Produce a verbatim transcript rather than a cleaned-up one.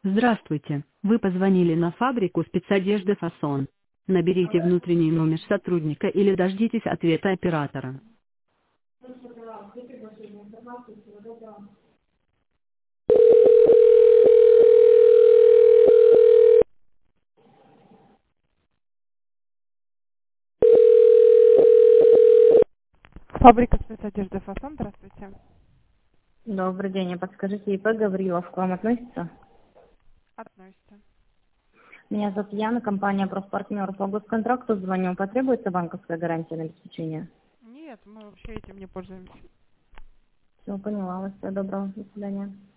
Здравствуйте, вы позвонили на фабрику спецодежды «Фасон». Наберите внутренний номер сотрудника или дождитесь ответа оператора. Фабрика спецодежды «Фасон», здравствуйте. Добрый день. А подскажите, ИП Гаврилов к вам относится? Относится. Меня зовут Яна, компания «Профпартнер». По госконтракту звоню. Потребуется банковская гарантия на обеспечение? Нет, мы вообще этим не пользуемся. Все, поняла вас. Всего доброго. До свидания.